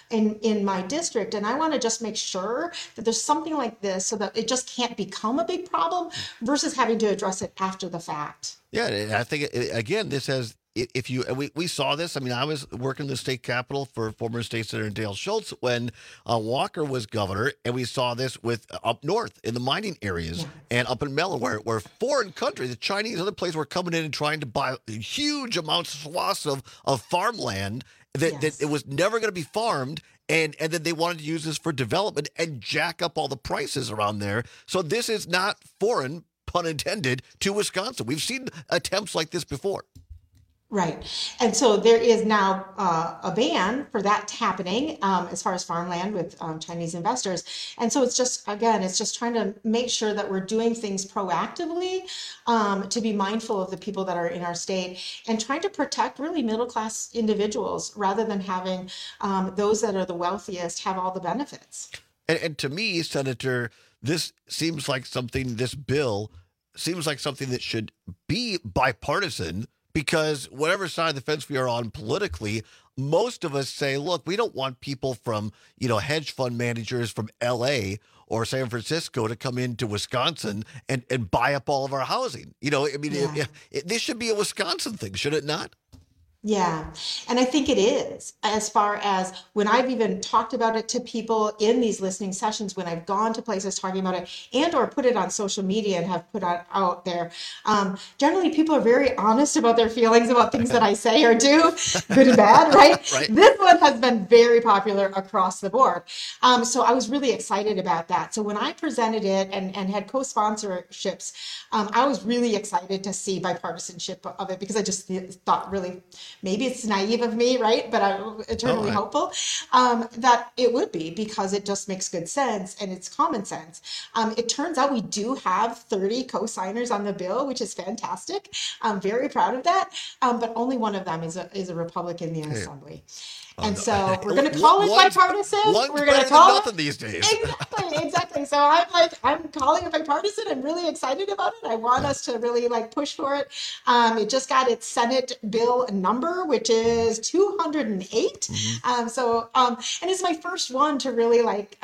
district, and I want to just make sure that there's something like this so that it just can't become a big problem versus having to address it after the fact. Yeah, and I think again, this has. We saw this. I mean, I was working in the state capitol for former state senator Dale Schultz when Walker was governor, and we saw this with up north in the mining areas and up in Melon, where foreign countries, the Chinese, other places, were coming in and trying to buy huge amounts of swaths of farmland that it was never going to be farmed. And then they wanted to use this for development and jack up all the prices around there. So this is not foreign, pun intended, to Wisconsin. We've seen attempts like this before. Right. And so there is now a ban for that happening as far as farmland with Chinese investors. And so it's just trying to make sure that we're doing things proactively to be mindful of the people that are in our state and trying to protect really middle-class individuals rather than having those that are the wealthiest have all the benefits. And to me, Senator, this seems like something, this bill seems like something that should be bipartisan, because whatever side of the fence we are on politically, most of us say, look, we don't want people from, hedge fund managers from L.A. or San Francisco to come into Wisconsin and buy up all of our housing. This should be a Wisconsin thing, should it not? Yeah. And I think it is, as far as when I've even talked about it to people in these listening sessions, when I've gone to places talking about it and or put it on social media and have put it out there. Generally, people are very honest about their feelings about things that I say or do, good and bad, right? Right. This one has been very popular across the board. So I was really excited about that. So when I presented it and had co-sponsorships, I was really excited to see bipartisanship of it, because I just thought really, maybe it's naive of me, right? But I'm eternally hopeful that it would be, because it just makes good sense and it's common sense. It turns out we do have 30 co-signers on the bill, which is fantastic. I'm very proud of that. But only one of them is a Republican in the Assembly. And so we're going to call it bipartisan. We're going to call nothing these days. Exactly. So I'm calling it bipartisan. I'm really excited about it. I want us to really push for it. It just got its Senate bill number, which is 208. And it's my first one to really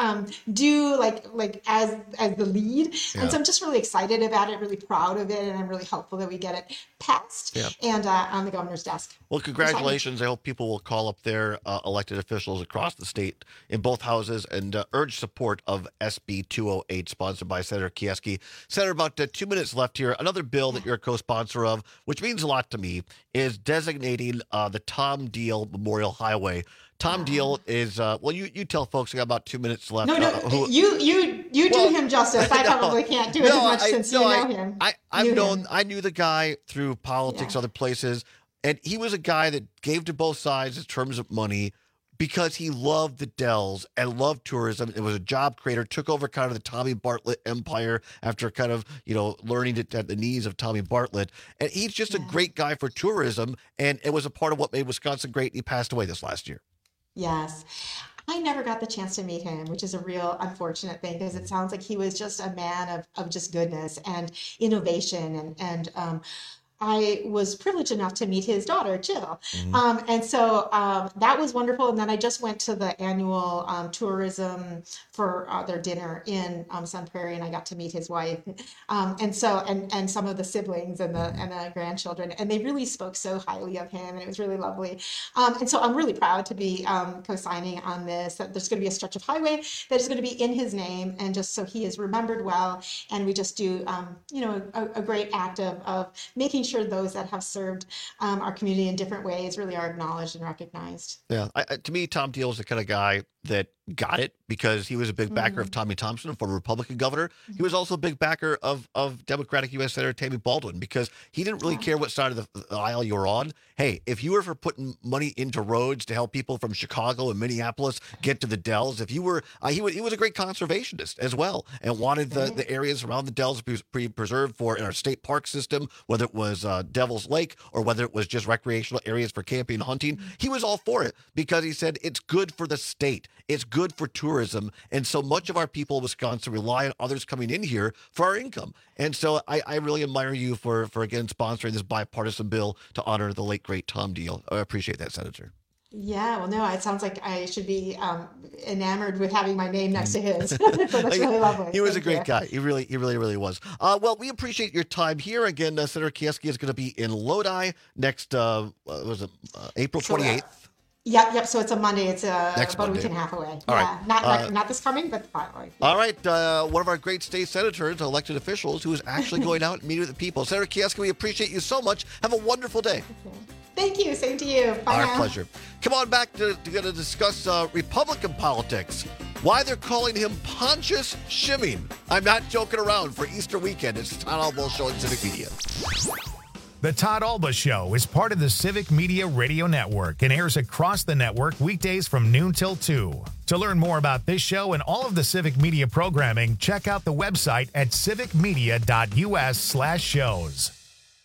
do as the lead. Yeah. And so I'm just really excited about it, really proud of it, and I'm really hopeful that we get it passed and on the governor's desk. Well, congratulations. I hope people will call up their elected officials across the state in both houses and urge support of SB 208, sponsored by Senator Kieski. Senator, about 2 minutes left here. Another bill that you're a co-sponsor of, which means a lot to me, is designating the Tom Diehl Memorial Highway. Tom Diehl is, you tell folks, I got about 2 minutes left. No, you do him justice. I probably can't do it as much since you know him. I knew the guy through politics, other places, and he was a guy that gave to both sides in terms of money because he loved the Dells and loved tourism. It was a job creator, took over kind of the Tommy Bartlett empire after kind of, learning it at the knees of Tommy Bartlett. And he's just a great guy for tourism, and it was a part of what made Wisconsin great. He passed away this last year. Yes. I never got the chance to meet him, which is a real unfortunate thing, because it sounds like he was just a man of just goodness and innovation. And I was privileged enough to meet his daughter, Jill. And so that was wonderful. And then I just went to the annual tourism for their dinner in Sun Prairie, and I got to meet his wife. And some of the siblings and the grandchildren, and they really spoke so highly of him, and it was really lovely. And so I'm really proud to be co-signing on this, that there's going to be a stretch of highway that is going to be in his name, and just so he is remembered well. And we just do, a great act of making sure those that have served our community in different ways really are acknowledged and recognized. Yeah. To me, Tom Diehl is the kind of guy that got it because he was a big backer of Tommy Thompson, a former Republican governor. He was also a big backer of Democratic U.S. Senator Tammy Baldwin, because he didn't really care what side of the aisle you were on. Hey, if you were for putting money into roads to help people from Chicago and Minneapolis get to the Dells, if you were, he was a great conservationist as well, and wanted the areas around the Dells to be preserved for in our state park system, whether it was Devil's Lake or whether it was just recreational areas for camping and hunting. He was all for it because he said it's good for the state. It's good for tourism. And so much of our people in Wisconsin rely on others coming in here for our income. And so I really admire you for again, sponsoring this bipartisan bill to honor the late, great Tom Diehl. I appreciate that, Senator. Yeah, well, no, it sounds like I should be enamored with having my name next to his. So that's really lovely. He was a great guy. He really was. Well, we appreciate your time here. Again, Senator Kieski is going to be in Lodi next, April 28th. Yep. So it's a Monday. It's about Monday. A week and a half away. All right. Not this coming, but the following. All right. One of our great state senators, elected officials, who is actually going out and meeting with the people. Senator Kieski, we appreciate you so much. Have a wonderful day. Okay. Thank you. Same to you. Bye Our now. pleasure. Come on back to discuss Republican politics. Why they're calling him Pontius Shimming. I'm not joking around. For Easter weekend, it's the Todd Alba Show on Civic Media. The Todd Alba Show is part of the Civic Media Radio Network and airs across the network weekdays from noon till 2. To learn more about this show and all of the Civic Media programming, check out the website at civicmedia.us/shows.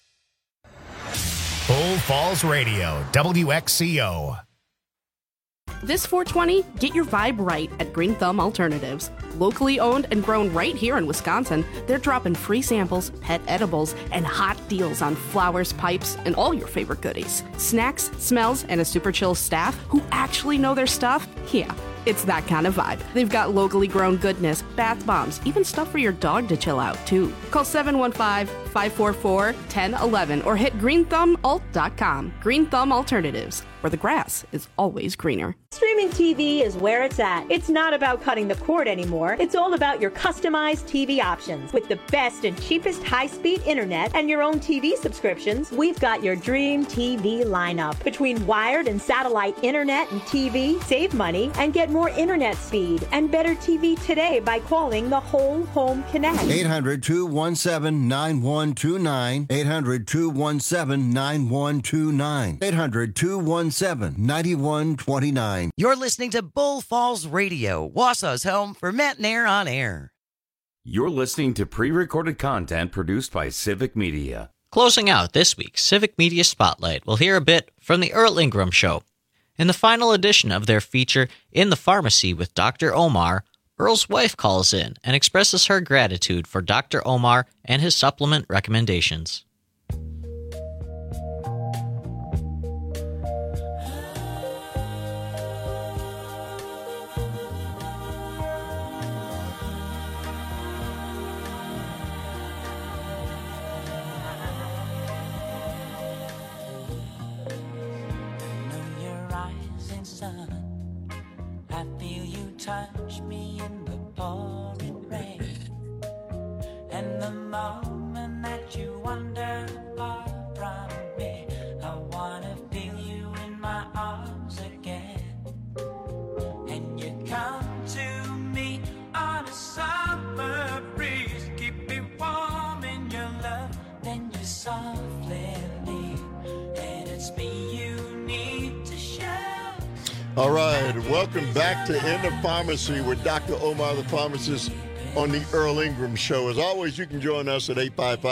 Full Falls Radio, WXCO. This 420, get your vibe right at Green Thumb Alternatives. Locally owned and grown right here in Wisconsin, they're dropping free samples, pet edibles, and hot deals on flowers, pipes, and all your favorite goodies. Snacks, smells, and a super chill staff who actually know their stuff? Yeah, it's that kind of vibe. They've got locally grown goodness, bath bombs, even stuff for your dog to chill out, too. Call 715-544-1011 or hit greenthumbalt.com. Green Thumb Alternatives, where the grass is always greener. Streaming TV is where it's at. It's not about cutting the cord anymore. It's all about your customized TV options. With the best and cheapest high-speed internet and your own TV subscriptions, we've got your dream TV lineup. Between wired and satellite internet and TV, save money and get more internet speed and better TV today by calling the Whole Home Connect. 800-217-9129. 800-217-9129. 800-217-9129. You're listening to Bull Falls Radio, Wausau's home for Matt Nair on air. You're listening to pre-recorded content produced by Civic Media. Closing out this week's Civic Media Spotlight, we'll hear a bit from the Earl Ingram Show. In the final edition of their feature, In the Pharmacy with Dr. Omar, Earl's wife calls in and expresses her gratitude for Dr. Omar and his supplement recommendations. I feel you touch me in the pouring rain, and the moment that you wander far from me, I wanna feel you in my arms again. And you come to me on a summer breeze, keep me warm in your love, then you softly leave, and it's me you need to share. All right, welcome back to In the Pharmacy with Dr. Omar, the pharmacist, on the Earl Ingram Show. As always, you can join us at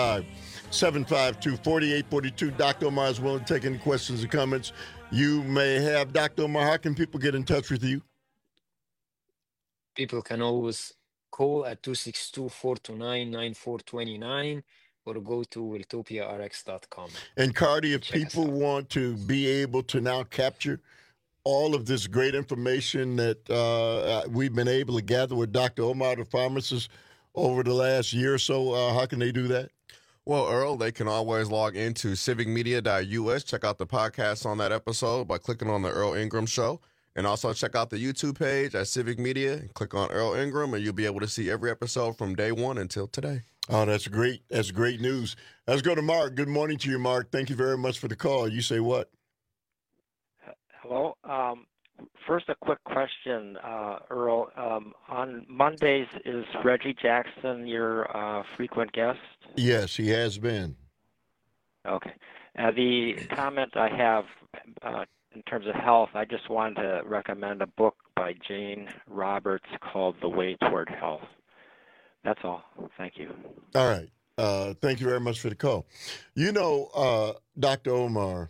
855-752-4842. Dr. Omar is willing to take any questions or comments you may have. Dr. Omar, how can people get in touch with you? People can always call at 262-429-9429 or go to wiltopiarx.com. And Cardi, if people want to be able to now capture all of this great information that we've been able to gather with Dr. Omar, the pharmacist, over the last year or so, how can they do that? Well, Earl, they can always log into civicmedia.us, check out the podcast on that episode by clicking on the Earl Ingram Show, and also check out the YouTube page at Civic Media and click on Earl Ingram, and you'll be able to see every episode from day one until today. Oh, that's great. That's great news. Let's go to Mark. Good morning to you, Mark. Thank you very much for the call. You say what? Hello. First, a quick question, Earl. On Mondays, is Reggie Jackson your frequent guest? Yes, he has been. Okay. The comment I have in terms of health, I just wanted to recommend a book by Jane Roberts called The Way Toward Health. That's all. Thank you. All right. Thank you very much for the call. You know, Dr. Omar,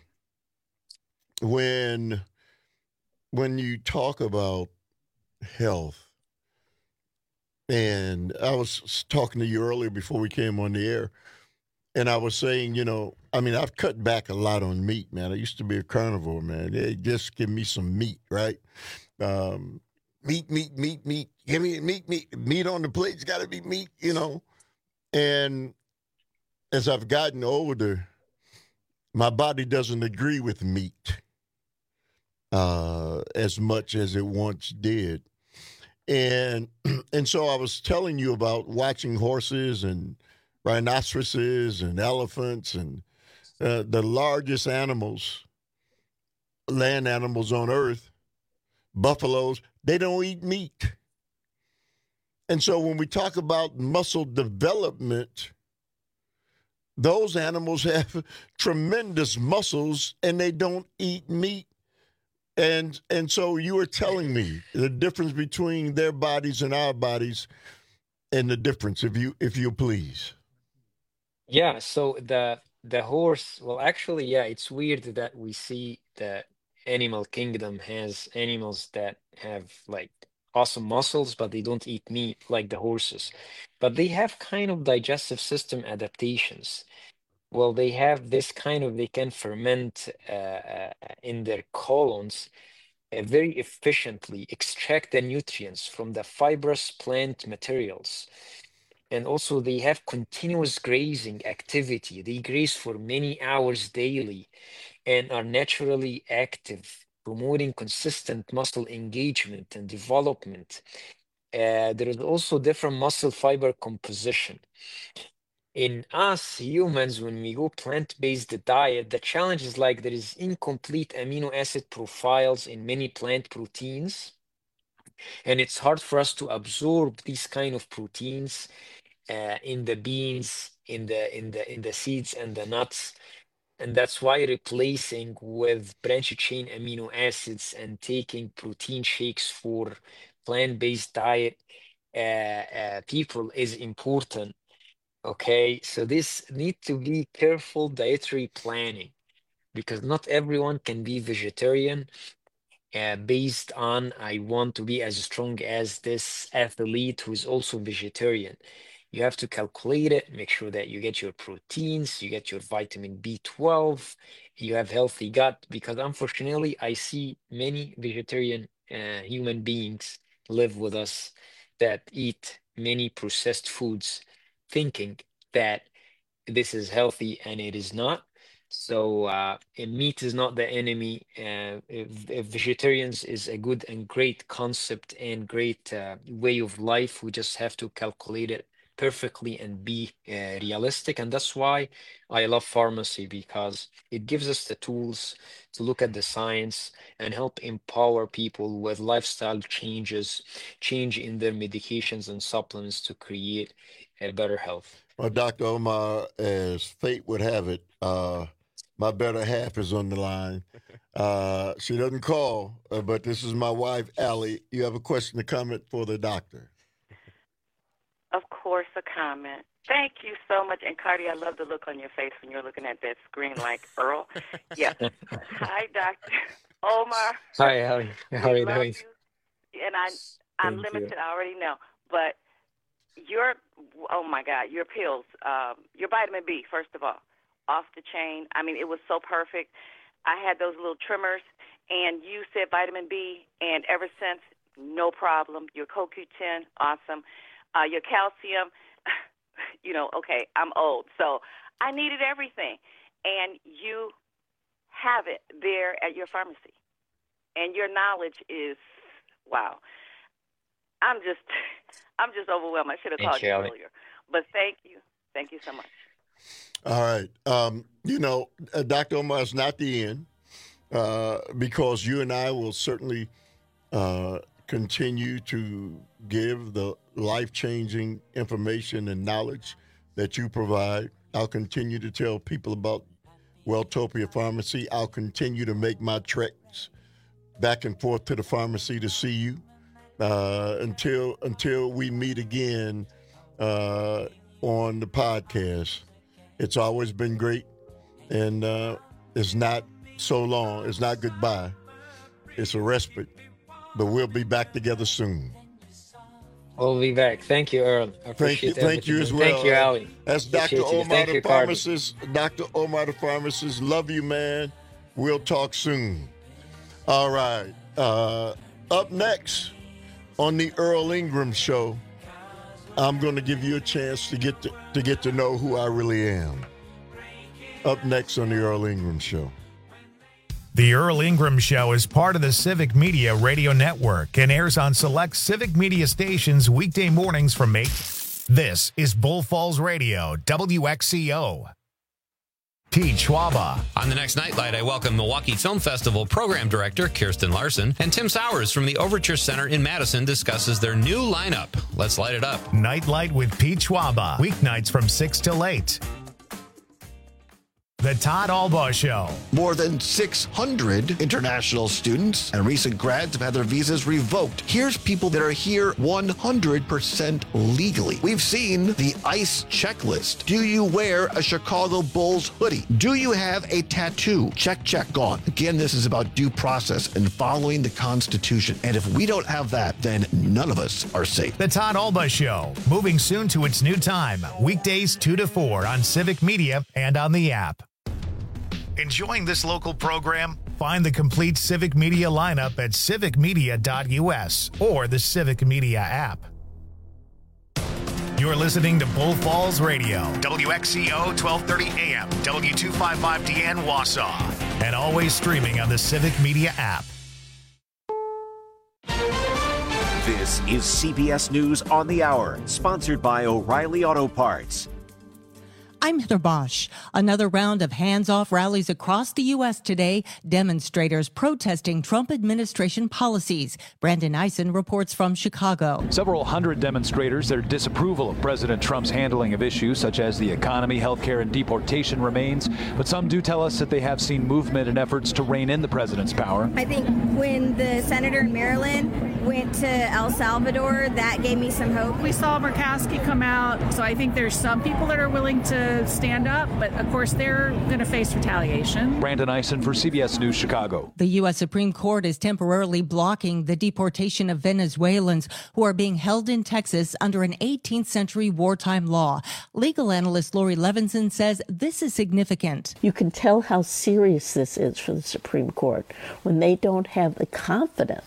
when you talk about health, and I was talking to you earlier before we came on the air, and I was saying, you know, I mean, I've cut back a lot on meat, man. I used to be a carnivore, man. They just give me some meat, right? Meat. Give me meat on the plate's got to be meat, you know. And as I've gotten older, my body doesn't agree with meat as much as it once did. And so I was telling you about watching horses and rhinoceroses and elephants and the largest animals, land animals on earth, buffaloes, they don't eat meat. And so when we talk about muscle development, those animals have tremendous muscles and they don't eat meat. And so you were telling me the difference between their bodies and our bodies, and the difference, if you please. Yeah, so the horse, well, actually, yeah, it's weird that we see that animal kingdom has animals that have like awesome muscles, but they don't eat meat like the horses. But they have kind of digestive system adaptations. Well, they have this kind of, they can ferment in their colons very efficiently, extract the nutrients from the fibrous plant materials. And also they have continuous grazing activity. They graze for many hours daily and are naturally active, promoting consistent muscle engagement and development. There is also different muscle fiber composition. In us humans, when we go plant-based diet, the challenge is like there is incomplete amino acid profiles in many plant proteins, and it's hard for us to absorb these kind of proteins in the beans, in the seeds and the nuts. And that's why replacing with branched chain amino acids and taking protein shakes for plant-based diet people is important. Okay, so this need to be careful dietary planning, because not everyone can be vegetarian based on I want to be as strong as this athlete who is also vegetarian. You have to calculate it, make sure that you get your proteins, you get your vitamin B12, you have healthy gut, because unfortunately I see many vegetarian human beings live with us that eat many processed foods thinking that this is healthy and it is not. So meat is not the enemy. If vegetarians is a good and great concept and great way of life. We just have to calculate it perfectly and be realistic. And that's why I love pharmacy, because it gives us the tools to look at the science and help empower people with lifestyle changes, change in their medications and supplements to create a better health. Well, Dr. Omar, as fate would have it, my better half is on the line. She doesn't call, but this is my wife, Allie. You have a question or comment for the doctor? Of course, a comment. Thank you so much. And, Cardi, I love the look on your face when you're looking at that screen like Earl. Yeah. Hi, Dr. Omar. Hi, Allie. How are you doing? And I'm limited, I already know. But oh, my God, your pills, your vitamin B, first of all, off the chain. I mean, it was so perfect. I had those little tremors, and you said vitamin B, and ever since, no problem. Your CoQ10, awesome. Your calcium, okay, I'm old, so I needed everything. And you have it there at your pharmacy. And your knowledge is, wow. I'm just overwhelmed. I should have called you earlier. But thank you. Thank you so much. All right. Dr. Omar, is not the end, because you and I will certainly continue to give the life-changing information and knowledge that you provide. I'll continue to tell people about Welltopia Pharmacy. I'll continue to make my treks back and forth to the pharmacy to see you until we meet again on the podcast. It's always been great, and it's not so long. It's not goodbye. It's a respite, but we'll be back together soon. We'll be back. Thank you, Earl. I appreciate it. Thank you as well. Thank you, Allie. That's Dr. Omar, the pharmacist. Dr. Omar, the pharmacist. Love you, man. We'll talk soon. All right. Up next on the Earl Ingram Show, I'm going to give you a chance to get to know who I really am. Up next on the Earl Ingram Show. The Earl Ingram Show is part of the Civic Media Radio Network and airs on select Civic Media stations weekday mornings from 8. This is Bull Falls Radio, WXCO. Pete Schwaba. On the next Nightlight, I welcome Milwaukee Film Festival Program Director Kirsten Larson, and Tim Sowers from the Overture Center in Madison discusses their new lineup. Let's light it up. Nightlight with Pete Schwaba, weeknights from 6 till 8. The Todd Albaugh Show. More than 600 international students and recent grads have had their visas revoked. Here's people that are here 100% legally. We've seen the ICE checklist. Do you wear a Chicago Bulls hoodie? Do you have a tattoo? Check, gone. Again, this is about due process and following the Constitution. And if we don't have that, then none of us are safe. The Todd Albaugh Show, moving soon to its new time, weekdays 2 to 4 on Civic Media and on the app. Enjoying this local program? Find the complete Civic Media lineup at civicmedia.us or the Civic Media app. You're listening to Bull Falls Radio, WXCO 1230 AM, W255DN Wausau, and always streaming on the Civic Media app. This is CBS News on the Hour, sponsored by O'Reilly Auto Parts. I'm Heather Bosch. Another round of hands-off rallies across the U.S. today, demonstrators protesting Trump administration policies. Brandon Eisen reports from Chicago. Several hundred demonstrators, their disapproval of President Trump's handling of issues such as the economy, healthcare, and deportation remains. But some do tell us that they have seen movement and efforts to rein in the president's power. I think when the senator in Maryland went to El Salvador, that gave me some hope. We saw Murkowski come out, so I think there's some people that are willing to stand up, but of course they're going to face retaliation. Brandon Eisen for CBS News, Chicago. The U.S. Supreme Court is temporarily blocking the deportation of Venezuelans who are being held in Texas under an 18th century wartime law. Legal analyst Lori Levinson says this is significant. You can tell how serious this is for the Supreme Court when they don't have the confidence